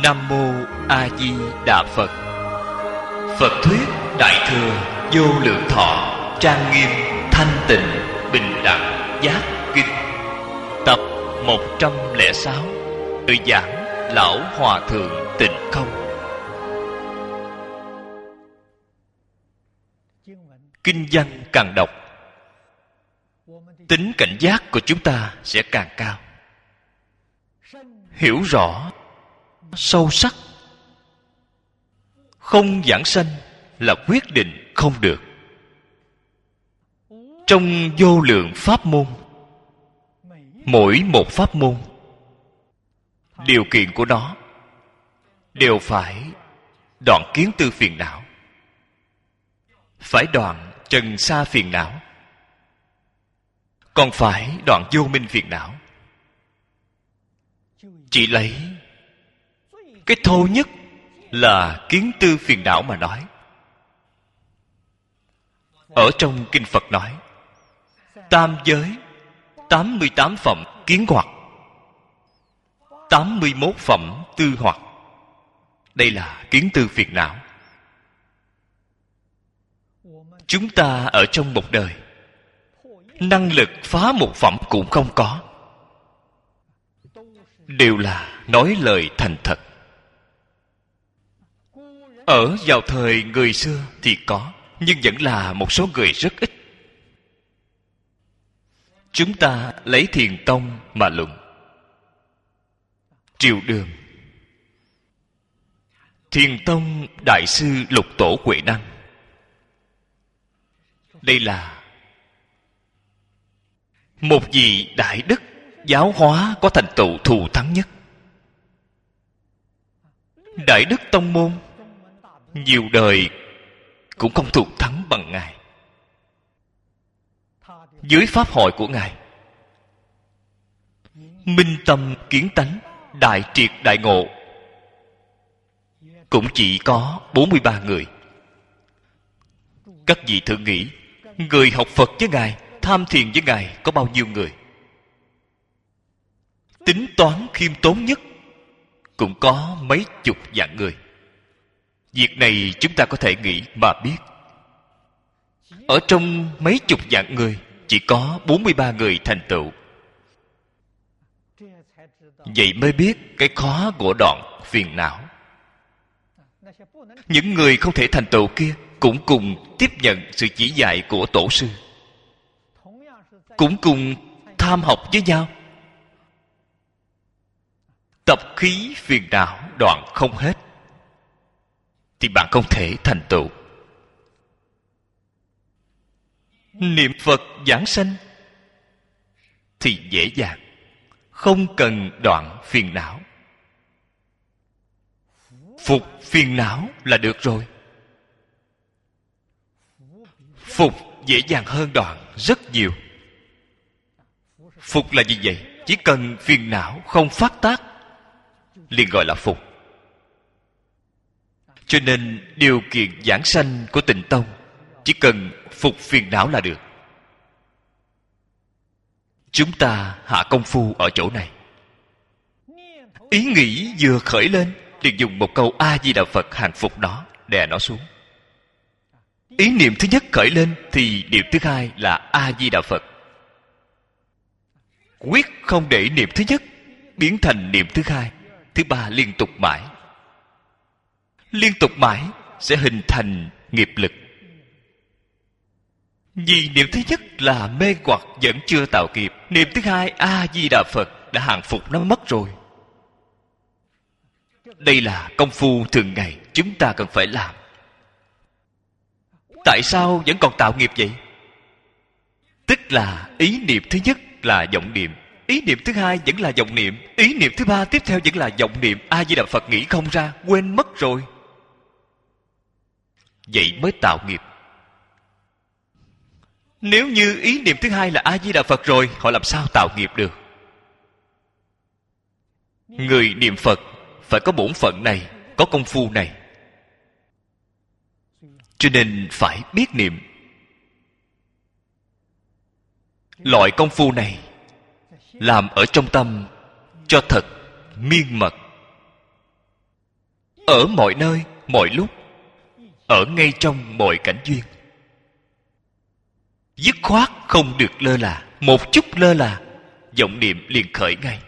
Nam Mô A Di Đà Phật. Phật thuyết Đại thừa Vô Lượng Thọ trang nghiêm thanh tịnh bình đẳng giác kinh. Tập 106. Tự giảng Lão Hòa Thượng Tịnh Không. Kinh văn càng đọc, tính cảnh giác của chúng ta sẽ càng cao. Hiểu rõ sâu sắc, không giảng sanh là quyết định không được. Trong vô lượng pháp môn, mỗi một pháp môn, điều kiện của nó đều phải đoạn kiến tư phiền não, phải đoạn trần sa phiền não, còn phải đoạn vô minh phiền não. Chỉ lấy cái thô nhất là kiến tư phiền não mà nói. Ở trong kinh Phật nói tam giới 88 phẩm kiến hoặc, 81 phẩm tư hoặc. Đây là kiến tư phiền não. Chúng ta ở trong một đời, năng lực phá một phẩm cũng không có, đều là nói lời thành thật. Ở vào thời người xưa thì có, nhưng vẫn là một số người rất ít. Chúng ta lấy Thiền Tông mà luận. Triều Đường, Thiền Tông Đại sư Lục Tổ Huệ Năng, đây là một vị đại đức giáo hóa có thành tựu thù thắng nhất. Đại đức tông môn nhiều đời cũng không thù thắng bằng Ngài. Dưới pháp hội của Ngài, minh tâm kiến tánh, đại triệt đại ngộ, cũng chỉ có 43 người. Các vị thử nghĩ, người học Phật với Ngài, tham thiền với Ngài có bao nhiêu người? Tính toán khiêm tốn nhất cũng có mấy chục vạn người. Việc này chúng ta có thể nghĩ mà biết. Ở trong mấy chục vạn người, chỉ có 43 người thành tựu. Vậy mới biết cái khó của đoạn phiền não. Những người không thể thành tựu kia cũng cùng tiếp nhận sự chỉ dạy của tổ sư, cũng cùng tham học với nhau. Tập khí phiền não đoạn không hết thì bạn không thể thành tựu. Niệm Phật giảng sanh thì dễ dàng, không cần đoạn phiền não. Phục phiền não là được rồi. Phục dễ dàng hơn đoạn rất nhiều. Phục là gì vậy? Chỉ cần phiền não không phát tác liền gọi là phục. Cho nên điều kiện giảng sanh của Tịnh Tông chỉ cần phục phiền não là được. Chúng ta hạ công phu ở chỗ này. Ý nghĩ vừa khởi lên liền dùng một câu A Di Đà Phật hàng phục nó, đè nó xuống. Ý niệm thứ nhất khởi lên thì niệm thứ hai là A Di Đà Phật. Quyết không để niệm thứ nhất biến thành niệm thứ hai, thứ ba, liên tục mãi. Liên tục mãi sẽ hình thành nghiệp lực. Vì niệm thứ nhất là mê hoặc vẫn chưa tạo nghiệp, niệm thứ hai A Di Đà Phật đã hàng phục nó mất rồi. Đây là công phu thường ngày chúng ta cần phải làm. Tại sao vẫn còn tạo nghiệp vậy? Tức là ý niệm thứ nhất là vọng niệm, ý niệm thứ hai vẫn là vọng niệm, ý niệm thứ ba tiếp theo vẫn là vọng niệm. A Di Đà Phật nghĩ không ra, quên mất rồi. Vậy mới tạo nghiệp. Nếu như ý niệm thứ hai là A Di Đà Phật rồi, họ làm sao tạo nghiệp được? Người niệm Phật phải có bổn phận này, có công phu này. Cho nên phải biết niệm. Loại công phu này làm ở trong tâm cho thật miên mật. ở mọi nơi, mọi lúc, ở ngay trong mọi cảnh duyên. Dứt khoát không được lơ là. Một chút lơ là, vọng niệm liền khởi ngay.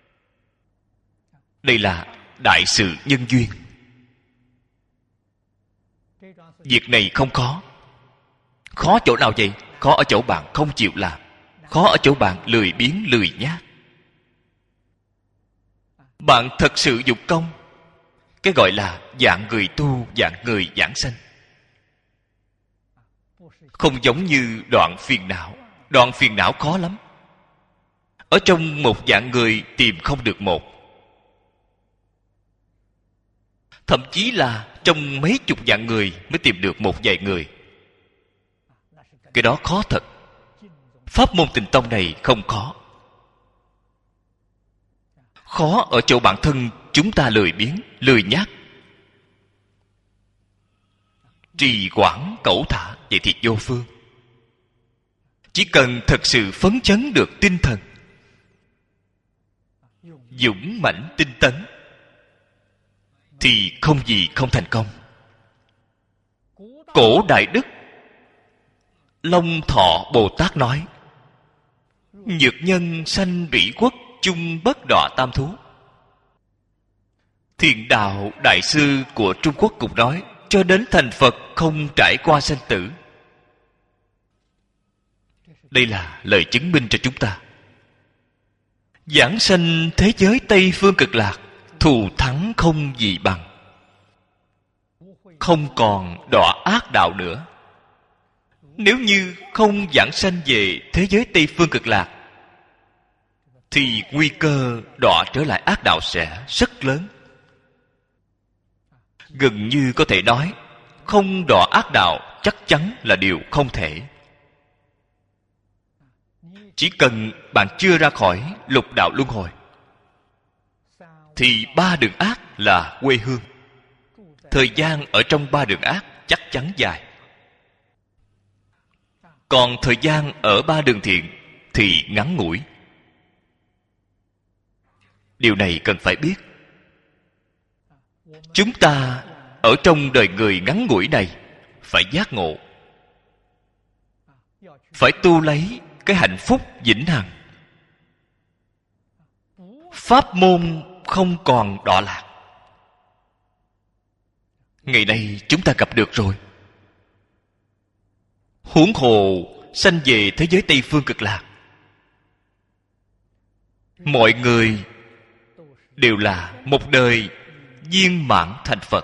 Đây là đại sự nhân duyên. Việc này không khó. Khó chỗ nào vậy? Khó ở chỗ bạn không chịu làm. Khó ở chỗ bạn lười biếng lười nhác. Bạn thật sự dụng công. Cái gọi là dạng người tu, dạng người giảng sanh. Không giống như đoạn phiền não. Đoạn phiền não khó lắm. Ở trong một dạng người tìm không được một. Thậm chí là trong mấy chục dạng người mới tìm được một vài người. Cái đó khó thật. Pháp môn Tịnh Tông này không khó. Khó ở chỗ bản thân chúng ta lười biếng, lười nhác. Trì hoãn cẩu thả, vậy thì vô phương. Chỉ cần thật sự phấn chấn được tinh thần, dũng mãnh tinh tấn, thì không gì không thành công. Cổ Đại Đức Long Thọ Bồ Tát nói: nhược nhân sanh bỉ quốc, chung bất đọa tam thú. Thiền Đạo Đại sư của Trung Quốc cũng nói: cho đến thành Phật không trải qua sanh tử. Đây là lời chứng minh cho chúng ta. Giảng sanh thế giới Tây Phương Cực Lạc, thù thắng không gì bằng. Không còn đọa ác đạo nữa. Nếu như không giảng sanh về thế giới Tây Phương Cực Lạc, thì nguy cơ đọa trở lại ác đạo sẽ rất lớn. Gần như có thể nói, không đọa ác đạo chắc chắn là điều không thể. Chỉ cần bạn chưa ra khỏi lục đạo luân hồi, thì ba đường ác là quê hương. Thời gian ở trong ba đường ác chắc chắn dài. Còn thời gian ở ba đường thiện thì ngắn ngủi. Điều này cần phải biết. Chúng ta ở trong đời người ngắn ngủi này phải giác ngộ, phải tu lấy cái hạnh phúc vĩnh hằng. Pháp môn không còn đọa lạc. Ngày nay chúng ta gặp được rồi. Huống hồ sanh về thế giới Tây Phương Cực Lạc, mọi người đều là một đời viên mãn thành Phật.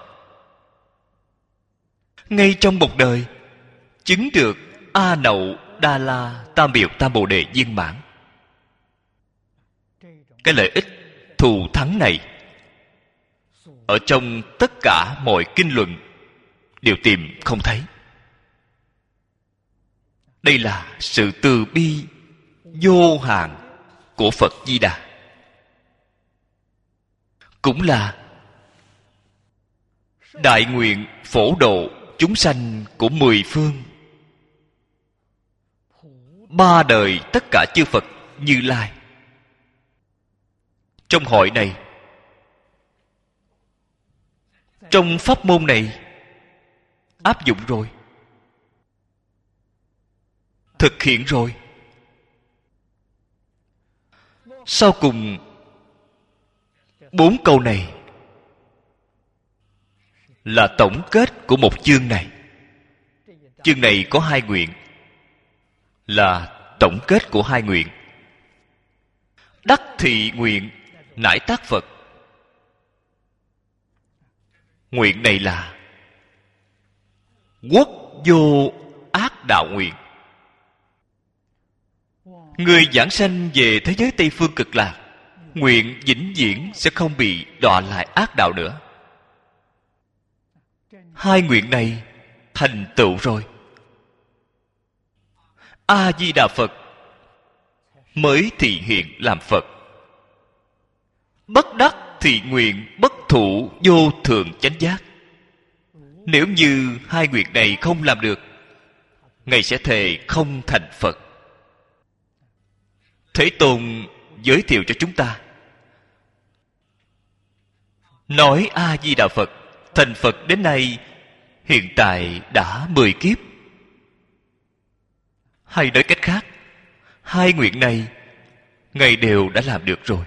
Ngay trong một đời chứng được A Nậu Đa La Tam Biểu Tam Bồ Đề viên mãn. Cái lợi ích thù thắng này ở trong tất cả mọi kinh luận đều tìm không thấy. Đây là sự từ bi vô hạn của Phật Di Đà. Cũng là đại nguyện phổ độ chúng sanh của mười phương, ba đời tất cả chư Phật Như Lai. Trong hội này, trong pháp môn này áp dụng rồi, thực hiện rồi. Sau cùng 4 câu này là tổng kết của một chương này. Chương này có 2 nguyện, là tổng kết của 2 nguyện. Đắc thị nguyện nải tác Phật. Nguyện này là quốc vô ác đạo nguyện. Người giảng sanh về thế giới Tây Phương Cực Lạc, nguyện vĩnh viễn sẽ không bị đọa lại ác đạo nữa. 2 nguyện này thành tựu rồi, A Di Đà Phật mới thị hiện làm Phật. Bất đắc thị nguyện bất thụ vô thượng chánh giác. Nếu như 2 nguyện này không làm được, Ngài sẽ thề không thành Phật. Thế Tôn giới thiệu cho chúng ta, nói A Di Đà Phật thành Phật đến nay hiện tại đã 10 kiếp. Hay nói cách khác, hai nguyện này Ngài đều đã làm được rồi,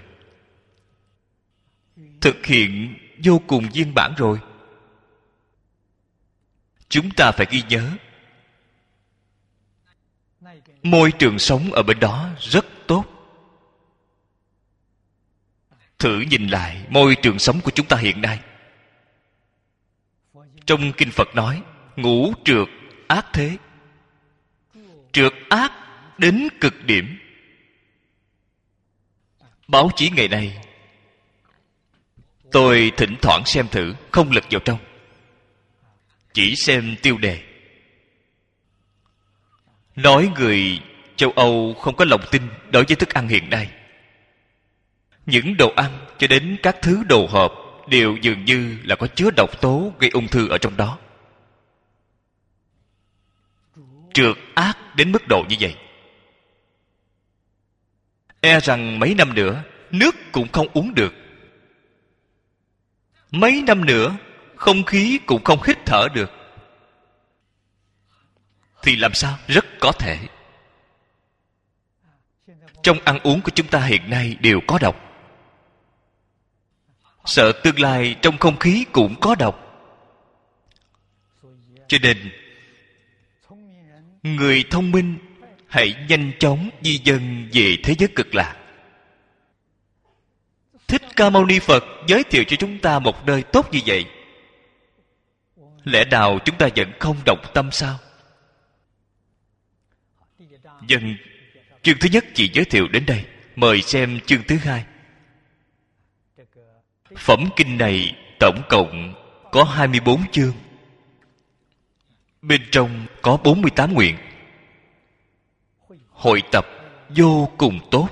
thực hiện vô cùng viên mãn rồi. Chúng ta phải ghi nhớ, môi trường sống ở bên đó rất tốt. Thử nhìn lại môi trường sống của chúng ta hiện nay. Trong kinh Phật nói ngũ trược ác thế. Trược ác đến cực điểm. Báo chí ngày nay tôi thỉnh thoảng xem thử, không lật vào trong, chỉ xem tiêu đề. Nói người châu Âu không có lòng tin đối với thức ăn hiện nay. Những đồ ăn cho đến các thứ đồ hộp đều dường như là có chứa độc tố gây ung thư ở trong đó. Trược ác đến mức độ như vậy, e rằng mấy năm nữa nước cũng không uống được. Mấy năm nữa không khí cũng không hít thở được. Thì làm sao? Rất có thể trong ăn uống của chúng ta hiện nay đều có độc. Sợ tương lai trong không khí cũng có độc. Cho nên người thông minh hãy nhanh chóng di dân về thế giới cực lạc. Thích Ca Mâu Ni Phật giới thiệu cho chúng ta một nơi tốt như vậy, lẽ nào chúng ta vẫn không động tâm sao? Dân chương thứ nhất chỉ giới thiệu đến đây. Mời xem chương thứ hai. Phẩm kinh này tổng cộng có 24 chương. Bên trong có 48 nguyện. Hội tập vô cùng tốt.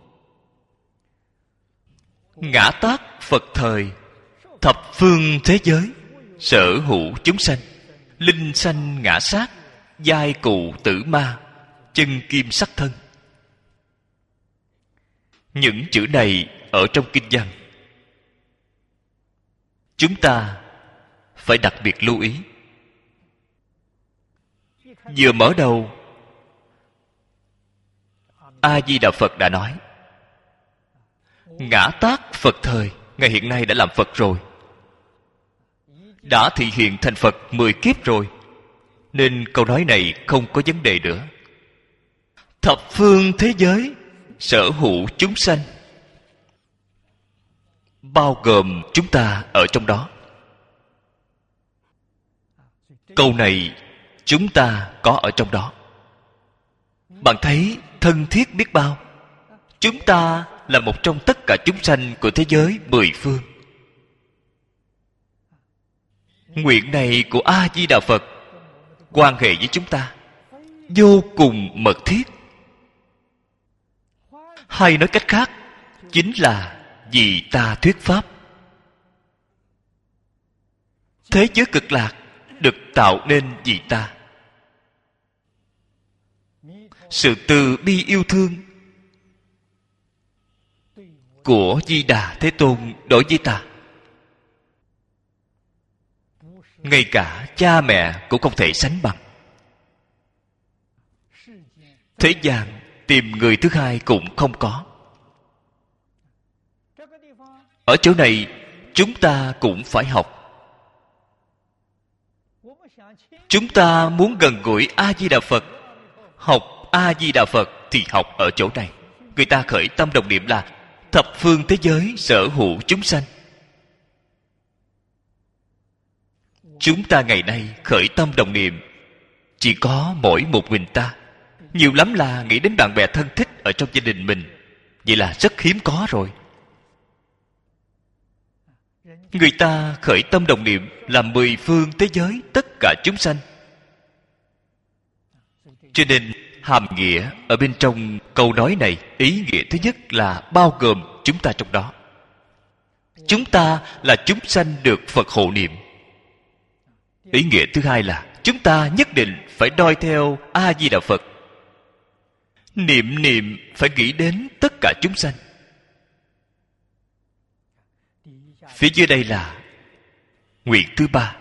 Ngã tát Phật thời, thập phương thế giới, sở hữu chúng sanh, linh sanh ngã sát, giai cụ tử ma, chân kim sắc thân. Những chữ này ở trong kinh văn, chúng ta phải đặc biệt lưu ý. Vừa mở đầu, A Di Đà Phật đã nói ngã tát Phật thời, Ngài hiện nay đã làm Phật rồi, đã thị hiện thành Phật 10 kiếp rồi, nên câu nói này không có vấn đề nữa. Thập phương thế giới sở hữu chúng sanh, bao gồm chúng ta ở trong đó. Câu này chúng ta có ở trong đó. Bạn thấy thân thiết biết bao. Chúng ta là một trong tất cả chúng sanh của thế giới 10 phương. Nguyện này của A Di Đà Phật quan hệ với chúng ta vô cùng mật thiết. Hay nói cách khác, chính là vì ta thuyết pháp. Thế giới cực lạc được tạo nên vì ta. Sự từ bi yêu thương của Di Đà Thế Tôn đối với ta, ngay cả cha mẹ cũng không thể sánh bằng. Thế gian tìm người thứ hai cũng không có. Ở chỗ này chúng ta cũng phải học. Chúng ta muốn gần gũi A Di Đà Phật, học A Di Đà Phật thì học ở chỗ này. Người ta khởi tâm đồng niệm là thập phương thế giới sở hữu chúng sanh. Chúng ta ngày nay khởi tâm đồng niệm chỉ có mỗi một mình ta. Nhiều lắm là nghĩ đến bạn bè thân thích ở trong gia đình mình. Vậy là rất hiếm có rồi. Người ta khởi tâm đồng niệm là 10 phương thế giới tất cả chúng sanh. Cho nên hàm nghĩa ở bên trong câu nói này, ý nghĩa thứ nhất là bao gồm chúng ta trong đó. Chúng ta là chúng sanh được Phật hộ niệm. Ý nghĩa thứ hai là chúng ta nhất định phải noi theo A Di Đà Phật. Niệm niệm phải nghĩ đến tất cả chúng sanh. Phía dưới đây là Nguyện thứ ba,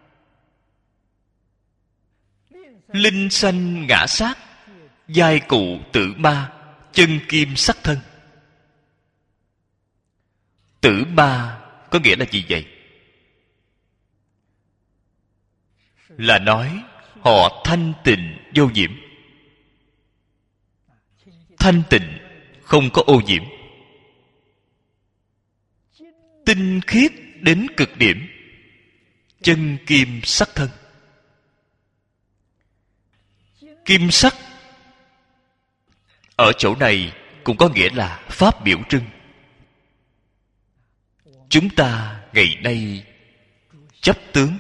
linh sanh ngã sát, giai cụ tử ma, chân kim sắc thân. Tử ma có nghĩa là gì vậy? Là nói họ thanh tịnh vô nhiễm. Thanh tịnh, không có ô nhiễm, tinh khiết đến cực điểm, chân kim sắc thân. Kim sắc ở chỗ này cũng có nghĩa là pháp biểu trưng. Chúng ta ngày nay chấp tướng,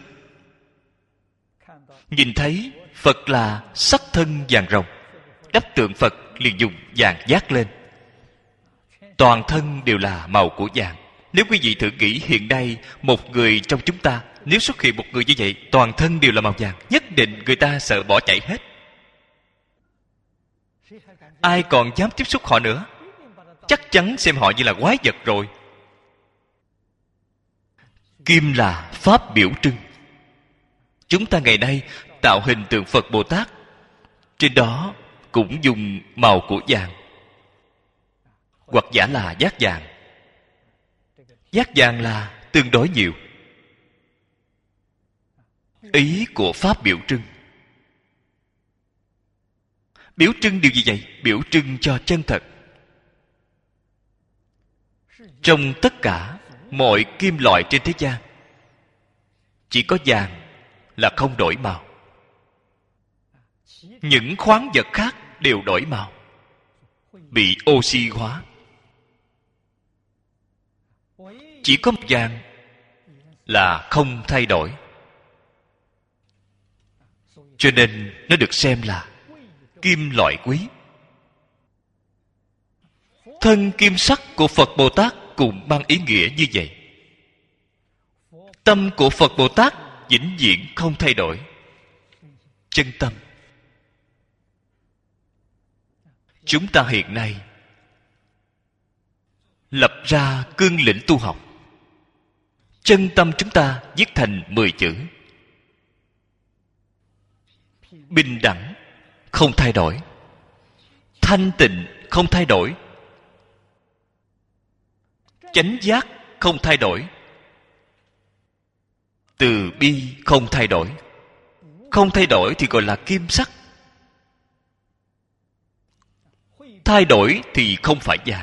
nhìn thấy Phật là sắc thân vàng rồng, đắp tượng Phật liền dùng vàng dát lên. Toàn thân đều là màu của vàng. Nếu quý vị thử nghĩ hiện nay một người trong chúng ta, nếu xuất hiện một người như vậy, toàn thân đều là màu vàng, nhất định người ta sợ bỏ chạy hết. Ai còn dám tiếp xúc họ nữa? Chắc chắn xem họ như là quái vật rồi. Kim là pháp biểu trưng. Chúng ta ngày nay tạo hình tượng Phật Bồ Tát, trên đó cũng dùng màu của vàng, hoặc giả là dát vàng. Dát vàng là tương đối nhiều. Ý của pháp biểu trưng. Biểu trưng điều gì vậy? Biểu trưng cho chân thật. Trong tất cả mọi kim loại trên thế gian, chỉ có vàng là không đổi màu. Những khoáng vật khác đều đổi màu, bị oxy hóa. Chỉ có vàng là không thay đổi, cho nên nó được xem là kim loại quý. Thân kim sắc của Phật Bồ Tát cũng mang ý nghĩa như vậy. Tâm của Phật Bồ Tát vĩnh viễn không thay đổi. Chân tâm. Chúng ta hiện nay lập ra cương lĩnh tu học. Chân tâm chúng ta viết thành 10 chữ: bình đẳng không thay đổi, thanh tịnh không thay đổi, chánh giác không thay đổi, từ bi không thay đổi. Không thay đổi thì gọi là kim sắc. Thay đổi thì không phải vàng.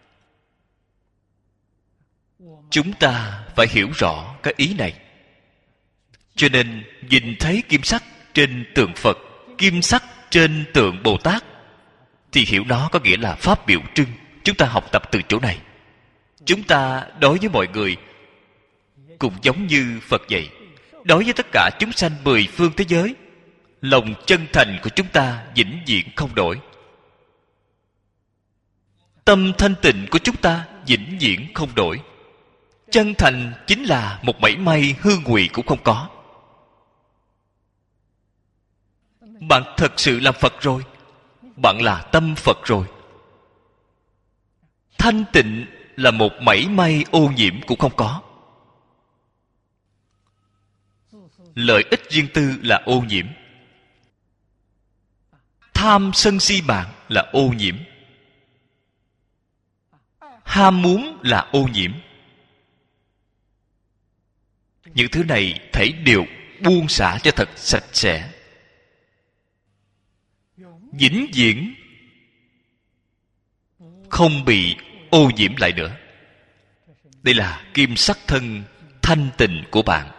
Chúng ta phải hiểu rõ cái ý này. Cho nên nhìn thấy kim sắc trên tượng Phật, kim sắc trên tượng Bồ Tát, thì hiểu nó có nghĩa là pháp biểu trưng. Chúng ta học tập từ chỗ này. Chúng ta đối với mọi người cũng giống như Phật vậy. Đối với tất cả chúng sanh 10 phương thế giới, lòng chân thành của chúng ta vĩnh viễn không đổi. Tâm thanh tịnh của chúng ta vĩnh viễn không đổi. Chân thành chính là một mảy may hư ngụy cũng không có. Bạn thật sự làm Phật rồi. Bạn là tâm Phật rồi. Thanh tịnh là một mảy may ô nhiễm cũng không có. Lợi ích riêng tư là ô nhiễm. Tham sân si mạng là ô nhiễm. Ham muốn là ô nhiễm. Những thứ này thảy đều buông xả cho thật sạch sẽ, vĩnh viễn không bị ô nhiễm lại nữa. Đây là kim sắc thân thanh tịnh của bạn.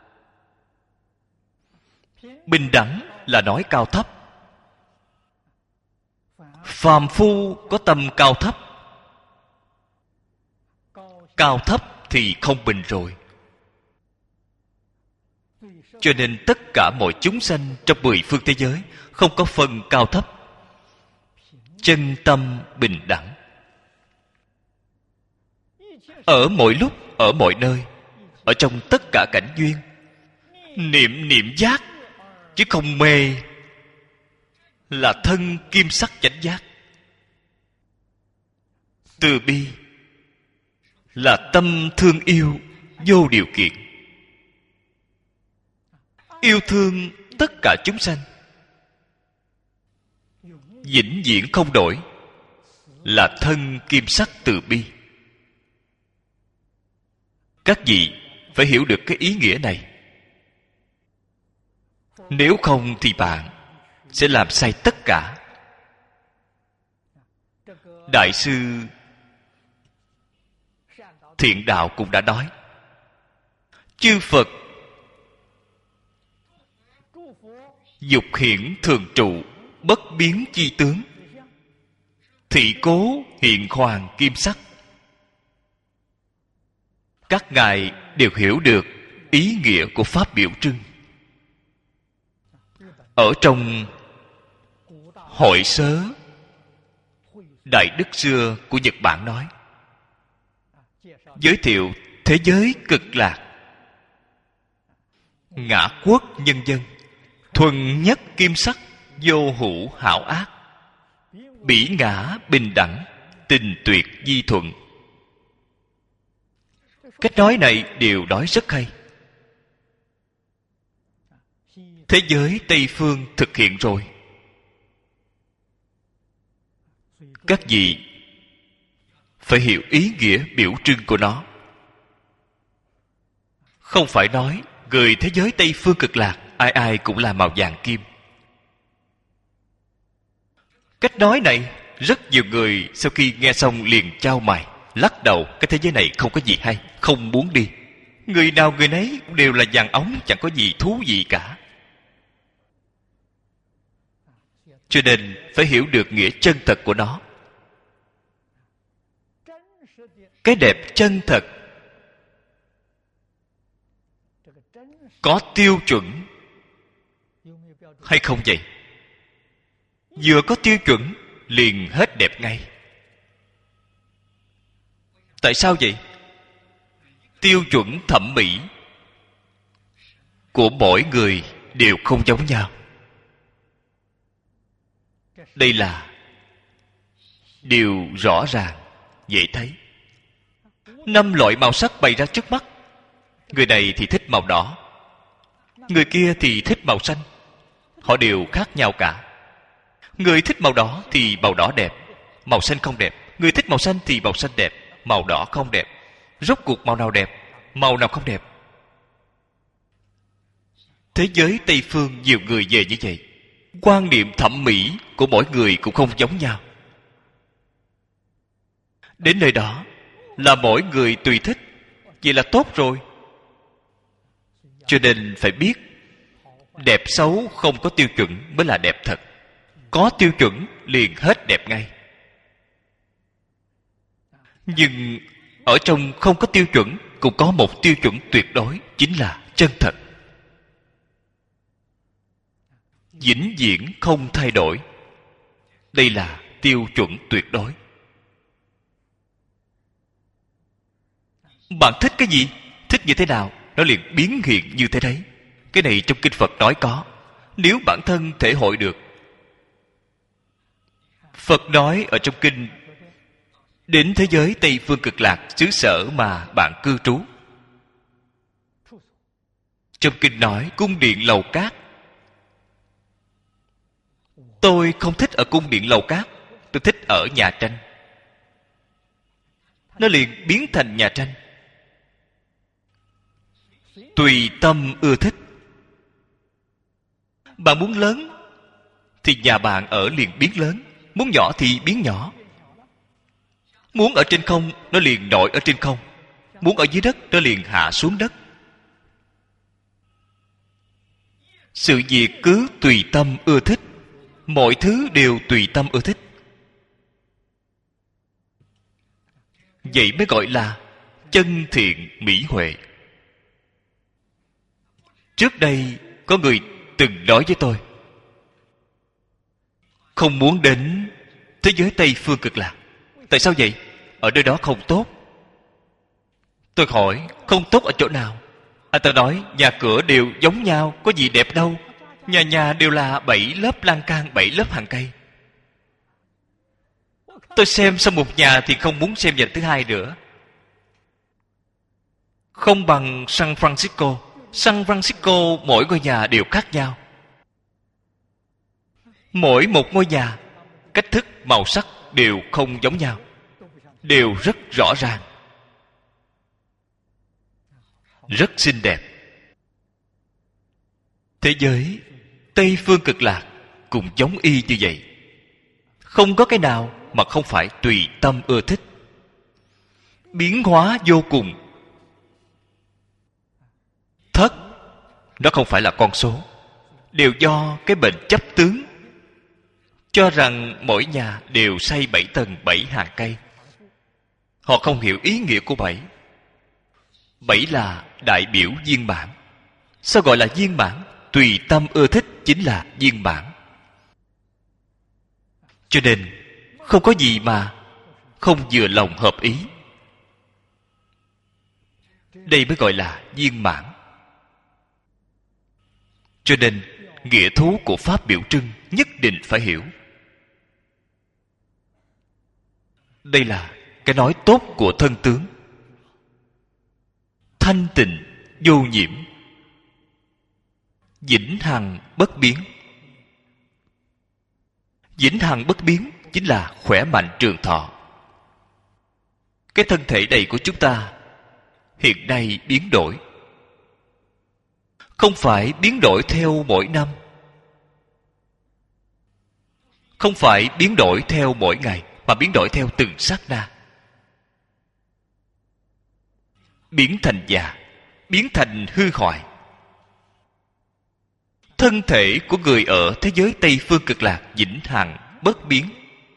Bình đẳng là nói cao thấp. Phàm phu có tâm cao thấp. Cao thấp thì không bình rồi. Cho nên tất cả mọi chúng sanh trong 10 phương thế giới không có phân cao thấp. Chân tâm bình đẳng. Ở mọi lúc, ở mọi nơi, ở trong tất cả cảnh duyên, niệm giác chứ không mê, là thân kim sắc chánh giác. Từ bi là tâm thương yêu vô điều kiện. yêu thương tất cả chúng sanh, vĩnh viễn không đổi, là thân kim sắc từ bi. Các vị phải hiểu được cái ý nghĩa này. Nếu không thì bạn sẽ làm sai tất cả. Đại sư Thiện Đạo cũng đã nói, chư Phật dục hiển thường trụ, bất biến chi tướng, thị cố hiện hoàng kim sắc. Các ngài đều hiểu được ý nghĩa của pháp biểu trưng. Ở trong hội sớ Đại Đức xưa của Nhật Bản nói, giới thiệu thế giới cực lạc, ngã quốc nhân dân, thuần nhất kim sắc, vô hữu hảo ác, bỉ ngã bình đẳng, tình tuyệt di thuận. Cách nói này đều nói rất hay. Thế giới Tây phương thực hiện rồi. Các vị phải hiểu ý nghĩa biểu trưng của nó. Không phải nói người thế giới Tây phương cực lạc ai ai cũng là màu vàng kim. Cách nói này rất nhiều người sau khi nghe xong liền chau mày, lắc đầu, cái thế giới này không có gì hay, không muốn đi. Người nào người nấy đều là vàng ống, chẳng có gì thú vị cả. Cho nên phải hiểu được nghĩa chân thật của nó. Cái đẹp chân thật có tiêu chuẩn hay không vậy? Vừa có tiêu chuẩn liền hết đẹp ngay. Tại sao vậy? Tiêu chuẩn thẩm mỹ của mỗi người đều không giống nhau. Đây là điều rõ ràng, dễ thấy. 5 loại màu sắc bày ra trước mắt. Người này thì thích màu đỏ, người kia thì thích màu xanh. Họ đều khác nhau cả. Người thích màu đỏ thì màu đỏ đẹp, màu xanh không đẹp. Người thích màu xanh thì màu xanh đẹp, màu đỏ không đẹp. Rốt cuộc màu nào đẹp, màu nào không đẹp? Thế giới Tây phương nhiều người về như vậy. Quan niệm thẩm mỹ của mỗi người cũng không giống nhau. Đến nơi đó là mỗi người tùy thích. Vậy là tốt rồi. Cho nên phải biết, đẹp xấu không có tiêu chuẩn mới là đẹp thật. Có tiêu chuẩn liền hết đẹp ngay. Nhưng ở trong không có tiêu chuẩn cũng có một tiêu chuẩn tuyệt đối, chính là chân thật, vĩnh viễn không thay đổi. Đây là tiêu chuẩn tuyệt đối. Bạn thích cái gì, thích như thế nào, nó liền biến hiện như thế đấy. Cái này trong kinh Phật nói có. Nếu bản thân thể hội được, Phật nói ở trong kinh, đến thế giới Tây phương cực lạc, xứ sở mà bạn cư trú. Trong kinh nói cung điện lầu cát. Tôi không thích ở cung điện lầu cát, tôi thích ở nhà tranh. Nó liền biến thành nhà tranh. Tùy tâm ưa thích. Bạn muốn lớn thì nhà bạn ở liền biến lớn, muốn nhỏ thì biến nhỏ. Muốn ở trên không, nó liền nổi ở trên không. Muốn ở dưới đất, nó liền hạ xuống đất. Sự việc cứ tùy tâm ưa thích. Mọi thứ đều tùy tâm ưa thích. Vậy mới gọi là chân thiện mỹ huệ. Trước đây có người từng nói với tôi, không muốn đến thế giới Tây phương cực lạc. Tại sao vậy? Ở nơi đó không tốt. Tôi hỏi, không tốt ở chỗ nào? Anh ta nói, nhà cửa đều giống nhau, có gì đẹp đâu. Nhà nhà đều là 7 lớp lan can, 7 lớp hàng cây. Tôi xem xong một nhà thì không muốn xem nhà thứ hai nữa. Không bằng San Francisco. San Francisco mỗi ngôi nhà đều khác nhau. Mỗi một ngôi nhà, cách thức màu sắc đều không giống nhau, đều rất rõ ràng, rất xinh đẹp. Thế giới Tây Phương Cực Lạc cũng giống y như vậy. Không có cái nào mà không phải tùy tâm ưa thích. Biến hóa vô cùng. Thất, nó không phải là con số, đều do cái bệnh chấp tướng, cho rằng mỗi nhà đều xây 7 tầng 7 hàng cây. Họ không hiểu ý nghĩa của 7. 7 là đại biểu viên mãn. Sao gọi là viên mãn? Tùy tâm ưa thích chính là viên mãn. Cho nên không có gì mà không vừa lòng hợp ý. Đây mới gọi là viên mãn. Cho nên nghĩa thú của pháp biểu trưng nhất định phải hiểu. Đây là cái nói tốt của thân tướng. Thanh tịnh, vô nhiễm, vĩnh hằng bất biến. Vĩnh hằng bất biến chính là khỏe mạnh trường thọ. Cái thân thể này của chúng ta hiện nay biến đổi, không phải biến đổi theo mỗi năm, không phải biến đổi theo mỗi ngày, mà biến đổi theo từng sát na. Biến thành già, biến thành hư hoại. Thân thể của người ở thế giới Tây Phương Cực Lạc vĩnh hằng bất biến,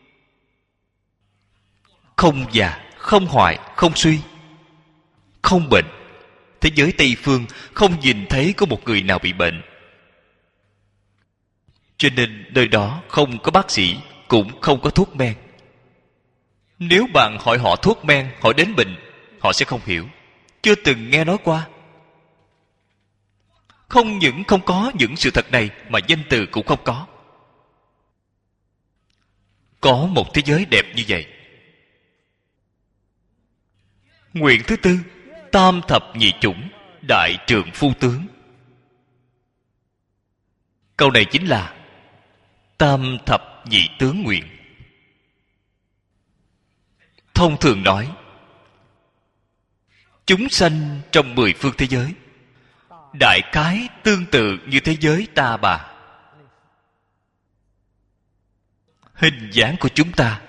không già, không hoại, không suy, không bệnh. Thế giới Tây Phương không nhìn thấy có một người nào bị bệnh. Cho nên nơi đó không có bác sĩ, cũng không có thuốc men. Nếu bạn hỏi họ thuốc men, hỏi đến bệnh, họ sẽ không hiểu, chưa từng nghe nói qua. Không những không có những sự thật này, mà danh từ cũng không có. Có một thế giới đẹp như vậy. Nguyện thứ tư, tam thập nhị chủng, đại trượng phu tướng. Câu này chính là tam thập nhị tướng nguyện. Thông thường nói, chúng sanh trong 10 phương thế giới đại khái tương tự như thế giới ta bà. Hình dáng của chúng ta,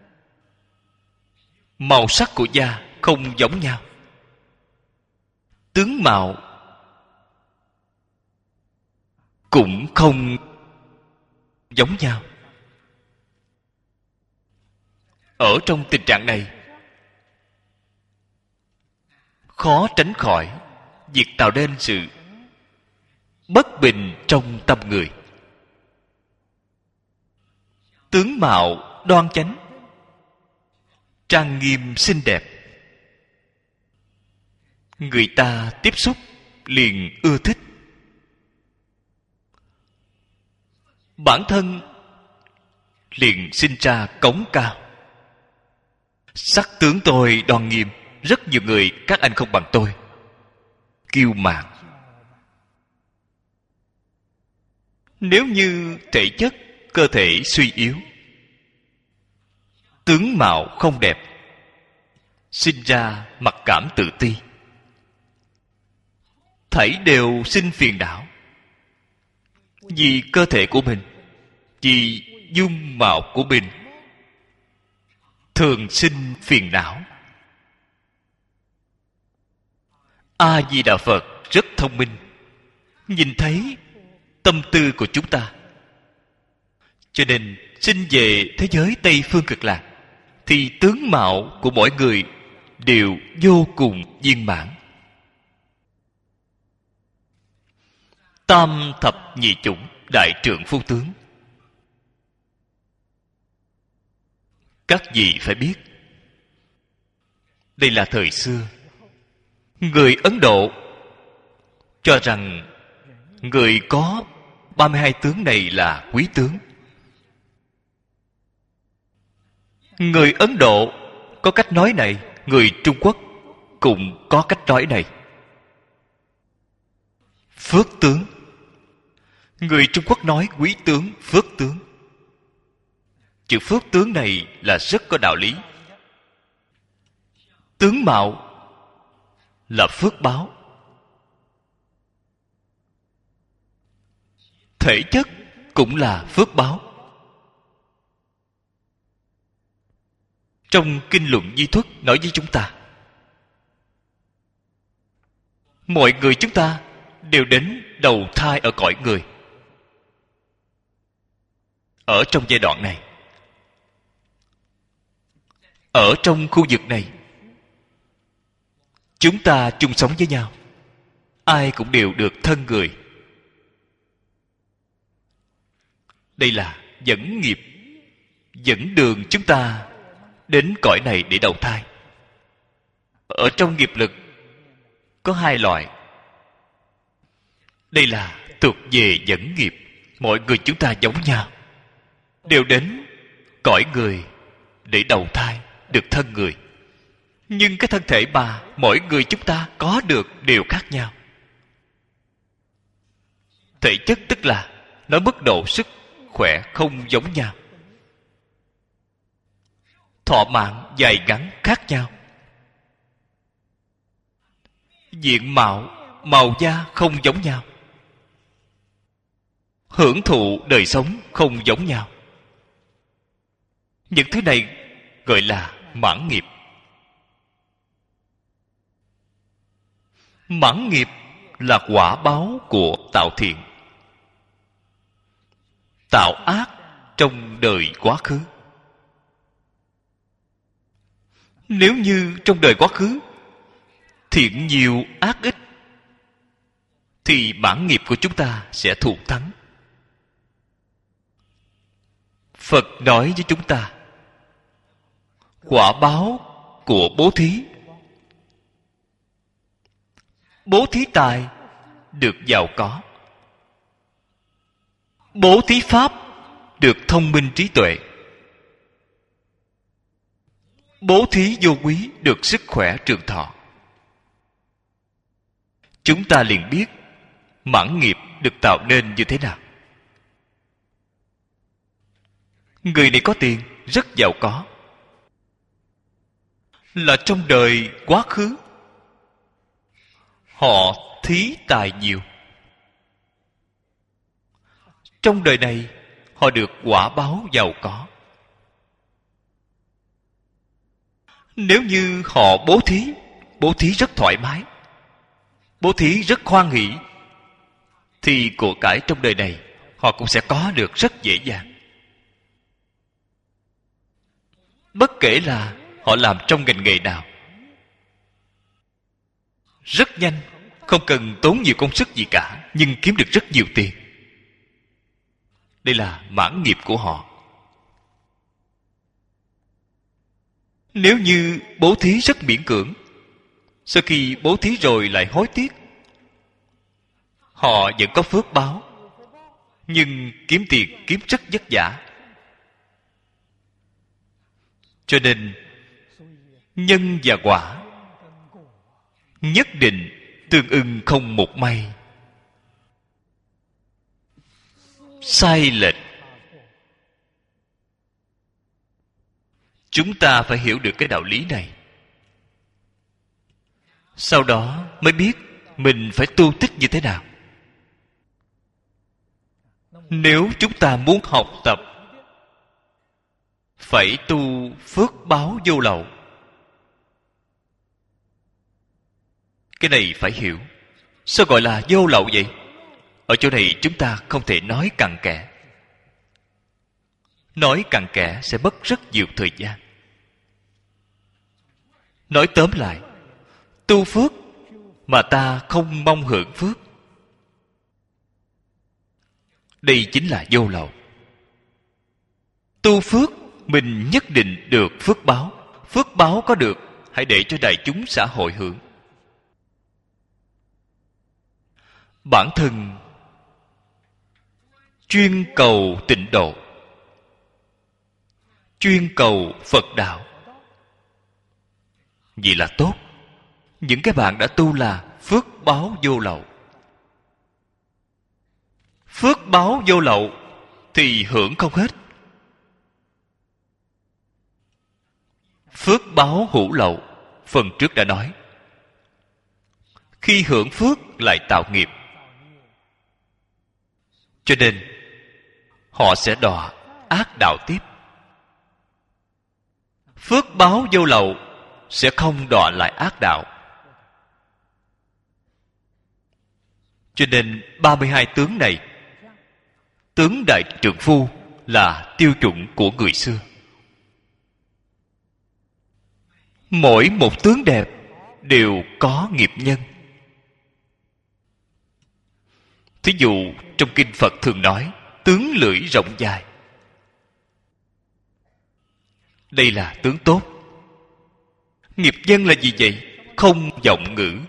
màu sắc của da không giống nhau, tướng mạo cũng không giống nhau. Ở trong tình trạng này, khó tránh khỏi việc tạo nên sự bất bình trong tâm người. Tướng mạo đoan chánh, trang nghiêm xinh đẹp, người ta tiếp xúc liền ưa thích. Bản thân liền sinh ra cống cao. Sắc tướng tôi đoan nghiêm, rất nhiều người các anh không bằng tôi, kiêu mạn. Nếu như thể chất cơ thể suy yếu, tướng mạo không đẹp, sinh ra mặc cảm tự ti, thảy đều sinh phiền não. Vì cơ thể của mình, vì dung mạo của mình, thường sinh phiền não. A Di Đà Phật rất thông minh, nhìn thấy tâm tư của chúng ta. Cho nên sinh về thế giới Tây Phương Cực Lạc, thì tướng mạo của mỗi người đều vô cùng viên mãn. Tam thập nhị chủng, đại trượng phu tướng. Các vị phải biết, đây là thời xưa. Người Ấn Độ cho rằng người có 32 tướng này là quý tướng. Người Ấn Độ có cách nói này, người Trung Quốc cũng có cách nói này. phước tướng. Người Trung Quốc nói quý tướng, phước tướng. Chữ phước tướng này là rất có đạo lý. Tướng mạo là phước báo, thể chất cũng là phước báo. Trong kinh luận Di Thuất nói với chúng ta, mọi người chúng ta đều đến đầu thai ở cõi người. Ở trong giai đoạn này, ở trong khu vực này, chúng ta chung sống với nhau, ai cũng đều được thân người. Đây là dẫn nghiệp, dẫn đường chúng ta đến cõi này để đầu thai. Ở trong nghiệp lực có hai loại. Đây là thuộc về dẫn nghiệp. Mọi người chúng ta giống nhau, đều đến cõi người để đầu thai, được thân người. Nhưng cái thân thể mà mỗi người chúng ta có được đều khác nhau. Thể chất tức là nó mức độ sức khỏe không giống nhau. Thọ mạng dài ngắn khác nhau. Diện mạo, màu da không giống nhau. Hưởng thụ đời sống không giống nhau. Những thứ này gọi là mãn nghiệp. Mãn nghiệp là quả báo của tạo thiện, tạo ác trong đời quá khứ. Nếu như trong đời quá khứ thiện nhiều ác ít, thì bản nghiệp của chúng ta sẽ thụ thắng. Phật nói với chúng ta, quả báo của bố thí. Bố thí tài được giàu có, bố thí pháp được thông minh trí tuệ, bố thí vô quý được sức khỏe trường thọ. Chúng ta liền biết mãn nghiệp được tạo nên như thế nào. Người này có tiền, rất giàu có, là trong đời quá khứ họ thí tài nhiều. Trong đời này họ được quả báo giàu có. Nếu như họ bố thí rất thoải mái, bố thí rất hoan hỷ, thì của cải trong đời này họ cũng sẽ có được rất dễ dàng. Bất kể là họ làm trong ngành nghề nào, rất nhanh, không cần tốn nhiều công sức gì cả, nhưng kiếm được rất nhiều tiền. Đây là mãn nghiệp của họ. Nếu như bố thí rất miễn cưỡng, sau khi bố thí rồi lại hối tiếc, họ vẫn có phước báo, nhưng kiếm tiền kiếm rất vất vả. Cho nên nhân và quả nhất định tương ưng không một may. Sai lệch. Chúng ta phải hiểu được cái đạo lý này, sau đó mới biết mình phải tu tích như thế nào. Nếu chúng ta muốn học tập, phải tu phước báo vô lậu. Cái này phải hiểu. Sao gọi là vô lậu vậy? Ở chỗ này chúng ta không thể nói cặn kẽ. Nói cặn kẽ sẽ mất rất nhiều thời gian. Nói tóm lại, tu phước mà ta không mong hưởng phước, đây chính là vô lậu. Tu phước mình nhất định được phước báo. Phước báo có được, hãy để cho đại chúng xã hội hưởng. Bản thân chuyên cầu tịnh độ, chuyên cầu Phật đạo, vậy là tốt. Những cái bạn đã tu là phước báo vô lậu. Phước báo vô lậu thì hưởng không hết. Phước báo hữu lậu, phần trước đã nói. Khi hưởng phước lại tạo nghiệp, cho nên họ sẽ đọa ác đạo tiếp. Phước báo vô lậu sẽ không đọa lại ác đạo. Cho nên 32 tướng này, tướng đại trượng phu là tiêu chuẩn của người xưa. Mỗi một tướng đẹp đều có nghiệp nhân. Thí dụ trong kinh Phật thường nói tướng lưỡi rộng dài. Đây là tướng tốt. Nghiệp nhân là gì vậy? Không vọng ngữ.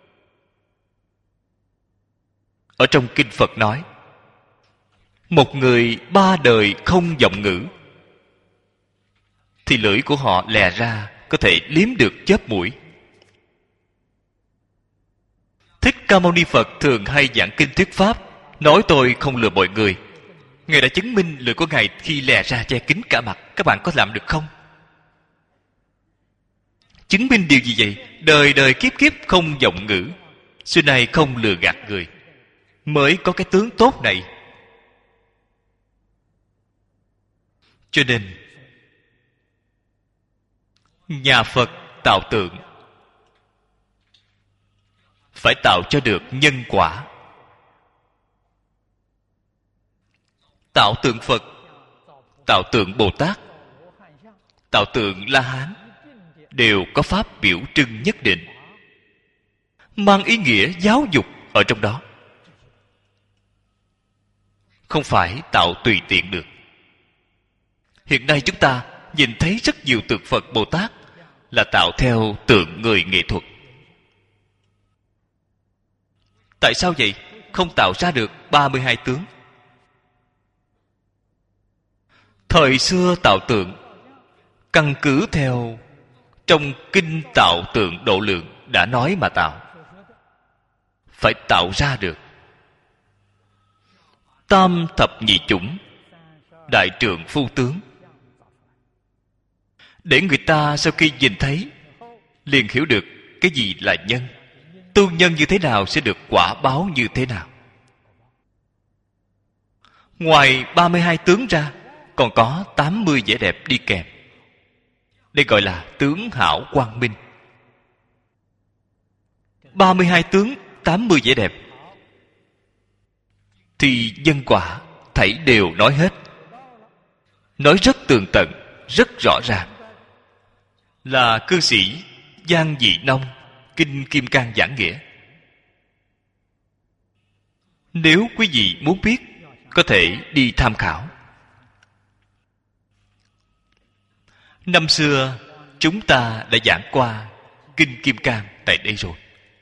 Ở trong kinh Phật nói, một người 3 đời không vọng ngữ thì lưỡi của họ lè ra có thể liếm được chớp mũi. Thích Ca Mâu Ni Phật thường hay giảng kinh thuyết pháp, nói tôi không lừa mọi người. Ngài đã chứng minh lưỡi của Ngài khi lè ra che kín cả mặt. Các bạn có làm được không? Chứng minh điều gì vậy? Đời đời kiếp kiếp không vọng ngữ, xưa nay không lừa gạt người, mới có cái tướng tốt này. Cho nên nhà Phật tạo tượng phải tạo cho được nhân quả. Tạo tượng Phật, tạo tượng Bồ Tát, tạo tượng La Hán đều có pháp biểu trưng nhất định, mang ý nghĩa giáo dục ở trong đó, không phải tạo tùy tiện được. Hiện nay chúng ta nhìn thấy rất nhiều tượng Phật Bồ Tát là tạo theo tượng người nghệ thuật. Tại sao vậy? Không tạo ra được 32 tướng. Thời xưa tạo tượng căn cứ theo trong kinh tạo tượng độ lượng đã nói mà tạo. Phải tạo ra được tam thập nhị chủng, đại trượng phu tướng, để người ta sau khi nhìn thấy liền hiểu được cái gì là nhân, tu nhân như thế nào sẽ được quả báo như thế nào. Ngoài 32 tướng ra còn có 80 vẻ đẹp đi kèm. Đây gọi là tướng hảo quang minh. 32 tướng, 80 vẻ đẹp thì nhân quả thảy đều nói hết, nói rất tường tận, rất rõ ràng. Là cư sĩ Giang Dị Nông Kinh Kim Cang giảng nghĩa. Nếu quý vị muốn biết, có thể đi tham khảo. Năm xưa chúng ta đã giảng qua Kinh Kim Cang tại đây rồi.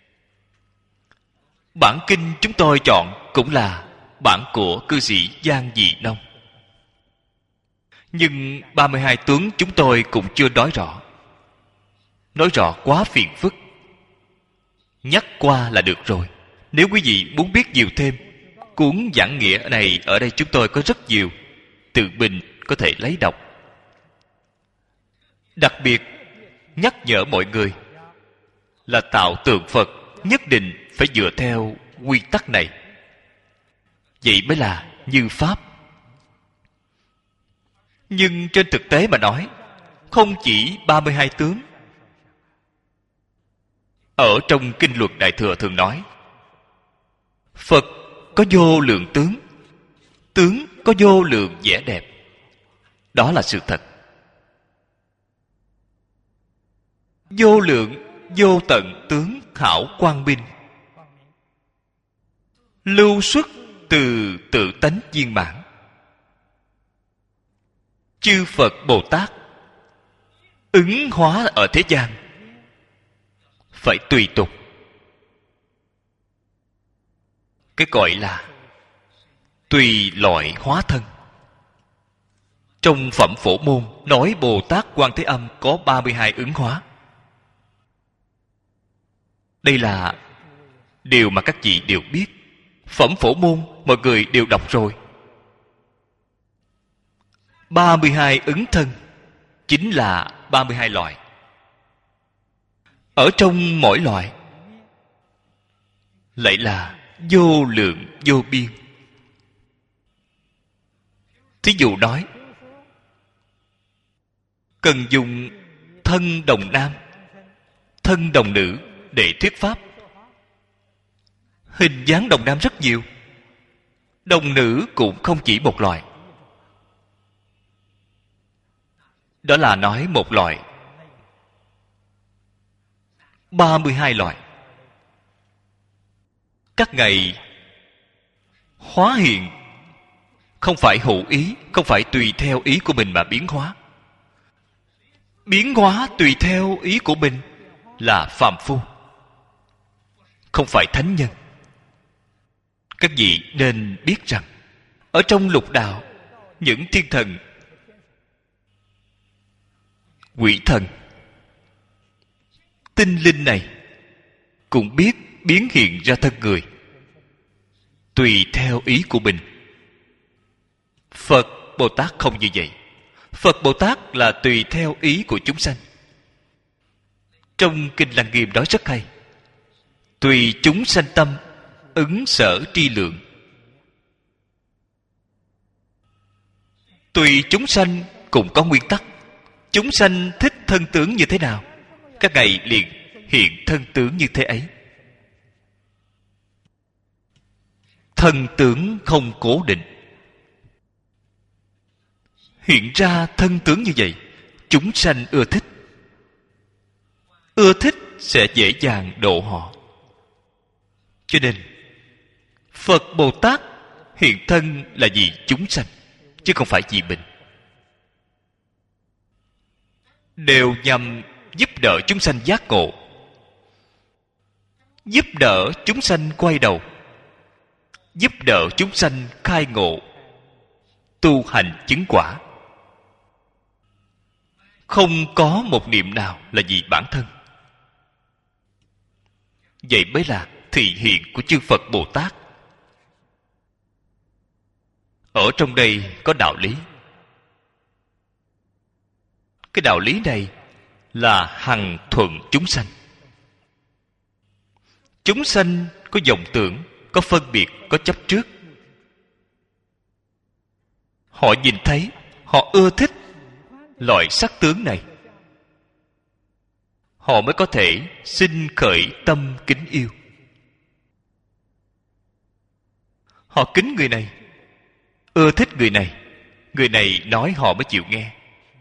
Bản kinh chúng tôi chọn cũng là bản của cư sĩ Giang Dị Nông. Nhưng 32 tướng chúng tôi cũng chưa nói rõ. Nói rõ quá phiền phức, nhắc qua là được rồi. Nếu quý vị muốn biết nhiều thêm, cuốn giảng nghĩa này ở đây chúng tôi có rất nhiều, tự mình có thể lấy đọc. Đặc biệt nhắc nhở mọi người là tạo tượng Phật nhất định phải dựa theo quy tắc này. Vậy mới là như pháp. Nhưng trên thực tế mà nói, không chỉ 32 tướng. Ở trong Kinh Luật Đại Thừa thường nói, Phật có vô lượng tướng, tướng có vô lượng vẻ đẹp. Đó là sự thật. Vô lượng vô tận tướng hảo quang minh, lưu xuất từ tự tánh viên mãn. Chư Phật Bồ Tát ứng hóa ở thế gian phải tùy tục. Cái gọi là tùy loại hóa thân. Trong Phẩm Phổ Môn nói Bồ Tát Quan Thế Âm có 32 ứng hóa. Đây là điều mà các vị đều biết. Phẩm Phổ Môn mọi người đều đọc rồi. 32 ứng thân chính là 32 loại. Ở trong mỗi loại lại là vô lượng vô biên. Thí dụ nói, cần dùng thân đồng nam, thân đồng nữ để thuyết pháp. Hình dáng đồng nam rất nhiều, đồng nữ cũng không chỉ một loại. Đó là nói một loại, 32 loại. Các ngày hóa hiện không phải hữu ý, không phải tùy theo ý của mình mà biến hóa. Biến hóa tùy theo ý của mình là phàm phu, không phải thánh nhân. Các vị nên biết rằng ở trong lục đạo, những thiên thần, quỷ thần, tinh linh này cũng biết biến hiện ra thân người tùy theo ý của mình. Phật Bồ Tát không như vậy. Phật Bồ Tát là tùy theo ý của chúng sanh. Trong Kinh Lăng Nghiêm nói rất hay: tùy chúng sanh tâm, ứng sở tri lượng. Tùy chúng sanh cũng có nguyên tắc. Chúng sanh thích thân tướng như thế nào, các ngài liền hiện thân tướng như thế ấy. Thân tướng không cố định, hiện ra thân tướng như vậy, chúng sanh ưa thích. Ưa thích sẽ dễ dàng độ họ. Cho nên Phật Bồ Tát hiện thân là vì chúng sanh, chứ không phải vì mình. Đều nhằm giúp đỡ chúng sanh giác ngộ, giúp đỡ chúng sanh quay đầu, giúp đỡ chúng sanh khai ngộ, tu hành chứng quả. Không có một niệm nào là vì bản thân. Vậy mới là thị hiện của chư Phật Bồ Tát. Ở trong đây có đạo lý. Cái đạo lý này là hằng thuận chúng sanh. Chúng sanh có vọng tưởng, có phân biệt, có chấp trước. Họ nhìn thấy, họ ưa thích loại sắc tướng này, họ mới có thể sinh khởi tâm kính yêu. Họ kính người này, ưa thích người này nói họ mới chịu nghe.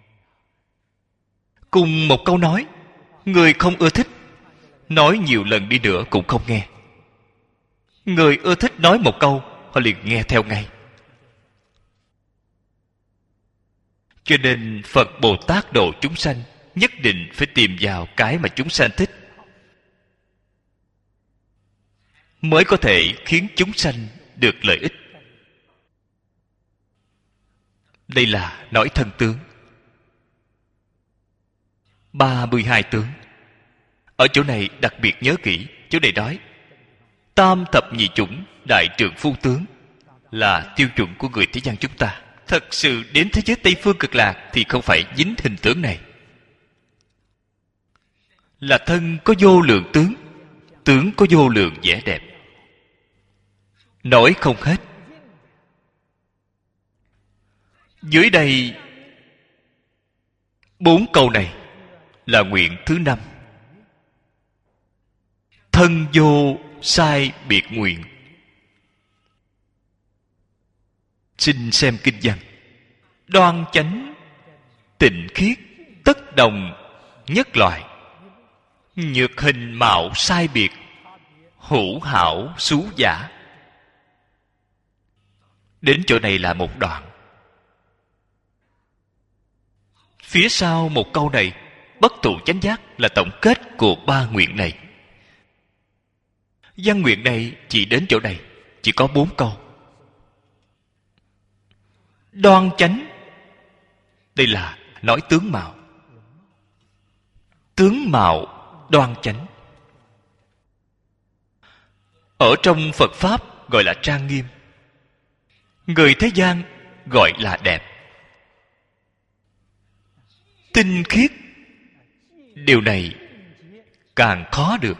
Cùng một câu nói, người không ưa thích, nói nhiều lần đi nữa cũng không nghe. Người ưa thích nói một câu, họ liền nghe theo ngay. Cho nên Phật Bồ Tát độ chúng sanh nhất định phải tìm vào cái mà chúng sanh thích, mới có thể khiến chúng sanh được lợi ích. Đây là nói thân tướng. 32 tướng. Ở chỗ này đặc biệt nhớ kỹ, chỗ này nói tam thập nhị chủng đại trượng phu tướng là tiêu chuẩn của người thế gian chúng ta. Thật sự đến thế giới Tây Phương Cực Lạc thì không phải dính hình tướng này. Là thân có vô lượng tướng, tướng có vô lượng vẻ đẹp, nói không hết. Dưới đây 4 câu này là nguyện thứ 5. Thân vô sai biệt nguyện. Xin xem kinh văn. Đoan chánh tịnh khiết tất đồng nhất loại, nhược hình mạo sai biệt, hữu hảo xú giả. Đến chỗ này là một đoạn. Phía sau một câu này, bất tụ chánh giác, là tổng kết của 3 nguyện này. Văn nguyện này chỉ đến chỗ này, chỉ có 4 câu. Đoan chánh, đây là nói tướng mạo. Tướng mạo đoan chánh. Ở trong Phật Pháp gọi là trang nghiêm, người thế gian gọi là đẹp. Tinh khiết, điều này càng khó được.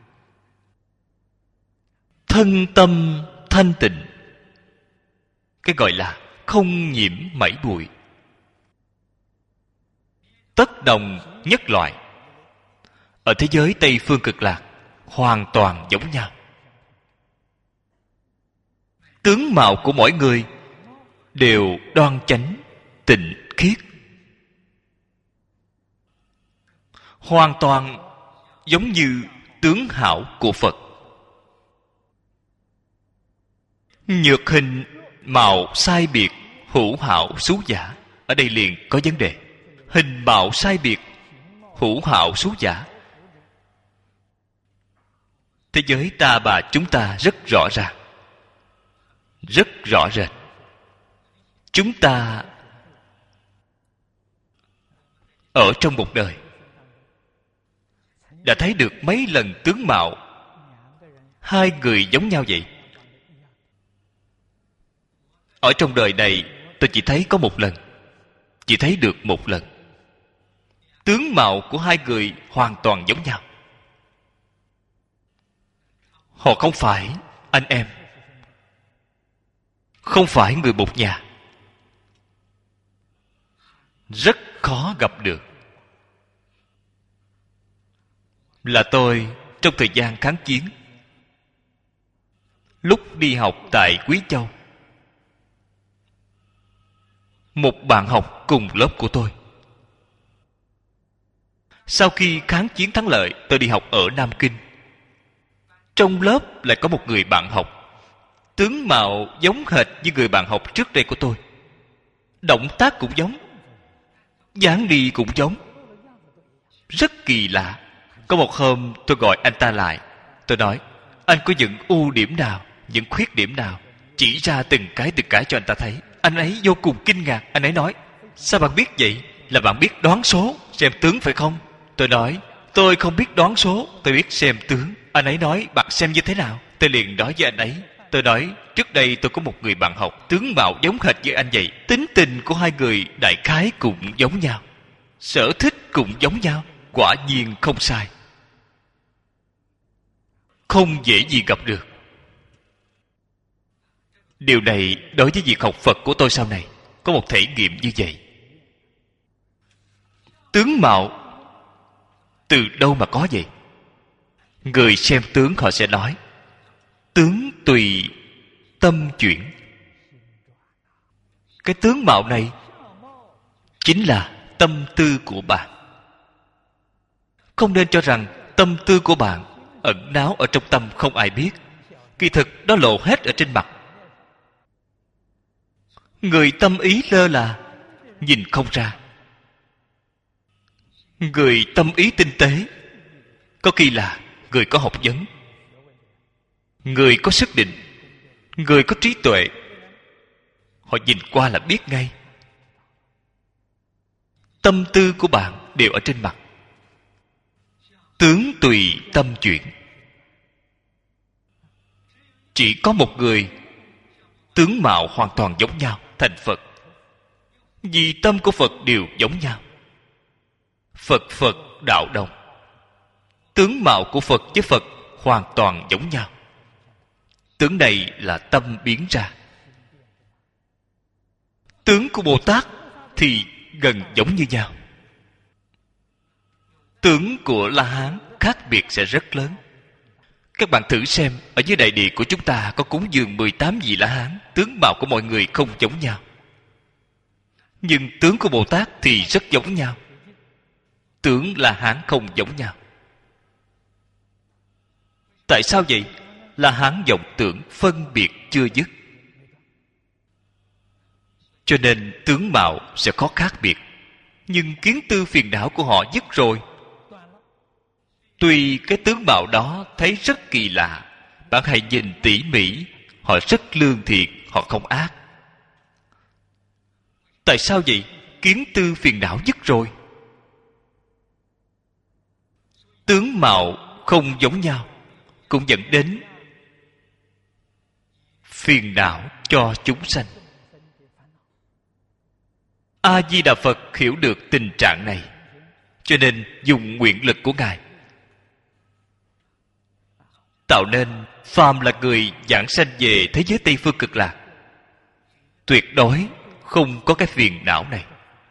Thân tâm thanh tịnh, cái gọi là không nhiễm mảy bụi, tất đồng nhất loại. Ở thế giới Tây Phương Cực Lạc hoàn toàn giống nhau. Tướng mạo của mỗi người đều đoan chánh, tịnh khiết, hoàn toàn giống như tướng hảo của Phật. Nhược hình mạo sai biệt, hữu hảo xú giả. Ở đây liền có vấn đề. Hình mạo sai biệt, hữu hảo xú giả. Thế giới ta bà chúng ta rất rõ ràng, rất rõ rệt. Chúng ta ở trong một đời đã thấy được mấy lần tướng mạo hai người giống nhau vậy? Ở trong đời này tôi chỉ thấy có một lần, chỉ thấy được một lần. Tướng mạo của hai người hoàn toàn giống nhau. Họ không phải anh em, không phải người một nhà, rất khó gặp được. Là tôi trong thời gian kháng chiến, lúc đi học tại Quý Châu, một bạn học cùng lớp của tôi, sau khi kháng chiến thắng lợi, tôi đi học ở Nam Kinh. Trong lớp lại có một người bạn học, tướng mạo giống hệt như người bạn học trước đây của tôi, động tác cũng giống, dáng đi cũng giống, rất kỳ lạ. Có một hôm tôi gọi anh ta lại, tôi nói: anh có những ưu điểm nào, những khuyết điểm nào? Chỉ ra từng cái cho anh ta thấy. Anh ấy vô cùng kinh ngạc. Anh ấy nói: sao bạn biết vậy? Là bạn biết đoán số, xem tướng phải không? Tôi nói: tôi không biết đoán số, tôi biết xem tướng. Anh ấy nói: bạn xem như thế nào? Tôi liền nói với anh ấy, tôi nói: trước đây tôi có một người bạn học, tướng mạo giống hệt như anh vậy. Tính tình của hai người đại khái cũng giống nhau, sở thích cũng giống nhau. Quả nhiên không sai, không dễ gì gặp được. Điều này đối với việc học Phật của tôi sau này có một thể nghiệm như vậy. Tướng mạo từ đâu mà có vậy? Người xem tướng họ sẽ nói: tướng tùy tâm chuyển. Cái tướng mạo này chính là tâm tư của bạn. Không nên cho rằng tâm tư của bạn ẩn náu ở trong tâm không ai biết. Kỳ thực đó lộ hết ở trên mặt. Người tâm ý lơ là nhìn không ra. Người tâm ý tinh tế có khi là người có học vấn, người có sức định, người có trí tuệ. Họ nhìn qua là biết ngay. Tâm tư của bạn đều ở trên mặt. Tướng tùy tâm chuyển. Chỉ có một người tướng mạo hoàn toàn giống nhau thành Phật, vì tâm của Phật đều giống nhau. Phật Phật đạo đồng. Tướng mạo của Phật với Phật hoàn toàn giống nhau. Tướng này là tâm biến ra. Tướng của Bồ Tát thì gần giống như nhau. Tướng của La Hán khác biệt sẽ rất lớn. Các bạn thử xem, ở dưới đại địa của chúng ta có cúng dường 18 vị La Hán, tướng mạo của mọi người không giống nhau, nhưng tướng của Bồ Tát thì rất giống nhau. Tướng La Hán không giống nhau. Tại sao vậy? La Hán vọng tưởng phân biệt chưa dứt, cho nên tướng mạo sẽ có khác biệt. Nhưng kiến tư phiền não của họ dứt rồi. Tuy cái tướng mạo đó thấy rất kỳ lạ, bạn hãy nhìn tỉ mỉ, họ rất lương thiện, họ không ác. Tại sao vậy? Kiến tư phiền não dứt rồi. Tướng mạo không giống nhau cũng dẫn đến phiền não cho chúng sanh. A Di Đà Phật hiểu được tình trạng này, cho nên dùng nguyện lực của Ngài tạo nên phàm là người giảng sanh về thế giới Tây Phương Cực Lạc, tuyệt đối không có cái phiền não này.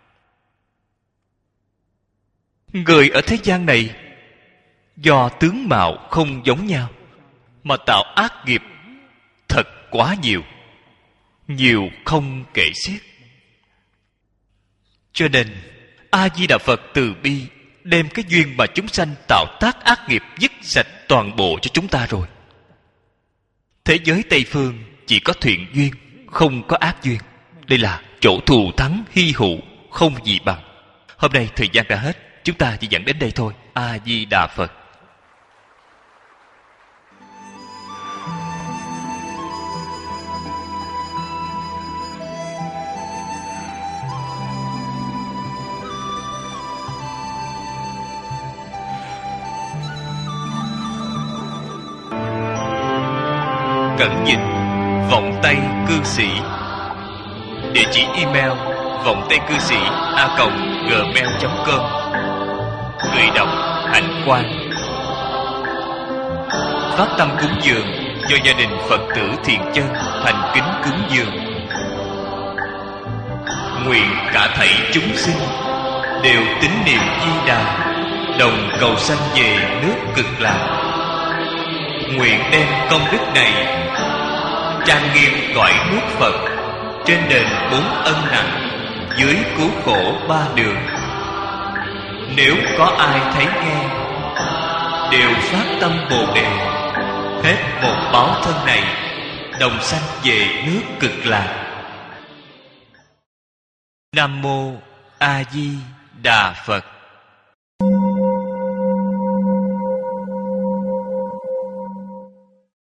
Người ở thế gian này do tướng mạo không giống nhau mà tạo ác nghiệp thật quá nhiều, nhiều không kể xiết. Cho nên A Di Đà Phật từ bi đem cái duyên mà chúng sanh tạo tác ác nghiệp dứt sạch toàn bộ cho chúng ta rồi. Thế giới Tây Phương chỉ có thiện duyên, không có ác duyên. Đây là chỗ thù thắng hy hữu, không gì bằng. Hôm nay thời gian đã hết, chúng ta chỉ dẫn đến đây thôi. A Di Đà Phật. Cẩn dịch vọng tây cư sĩ. Địa chỉ email vọng tây cư sĩ @gmail.com. Người đọc Hạnh Quang. Phát tâm cúng dường do gia đình Phật tử Thiện Chân thành kính cúng dường. Nguyện cả thảy chúng sinh đều tín niệm Di Đà, đồng cầu sanh về nước Cực Lạc. Nguyện đem công đức này trang nghiêm cõi nước Phật, trên đền 4 ân nặng, dưới cứu khổ 3 đường. Nếu có ai thấy nghe, đều phát tâm Bồ Đề, hết một báo thân này, đồng sanh về nước Cực Lạc. Nam mô A Di Đà Phật.